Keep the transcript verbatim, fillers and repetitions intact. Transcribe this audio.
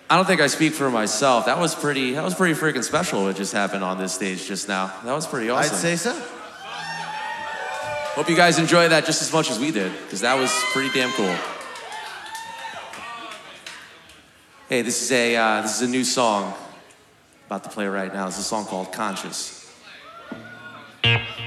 I don't think I speak for myself. That was pretty, that was pretty freaking special what just happened on this stage just now. That was pretty awesome. I'd say so. Hope you guys enjoyed that just as much as we did, because that was pretty damn cool. Hey, this is a uh, this is a new song about to play right now. It's a song called Conscious.